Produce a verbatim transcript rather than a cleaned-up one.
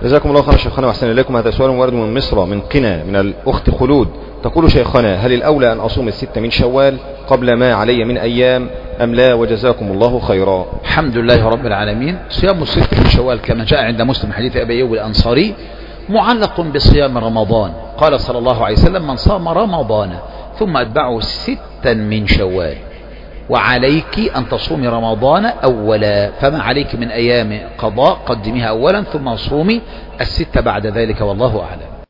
جزاكم الله خيرا شيخنا وأحسن إليكم. هذا سؤال وارد من مصر من قنا من الأخت خلود، تقول شيخنا هل الأولى أن أصوم الست من شوال قبل ما علي من أيام أم لا؟ وجزاكم الله خيرا. الحمد لله رب العالمين. صيام الست من شوال كما جاء عند مسلم حديث أبي أيوب الأنصاري معلق بصيام رمضان، قال صلى الله عليه وسلم من صام رمضان ثم أتبعه ستا من شوال وعليك أن تصومي رمضان أولا، فما عليك من أيام قضاء قدميها أولا ثم صومي الست بعد ذلك، والله أعلم.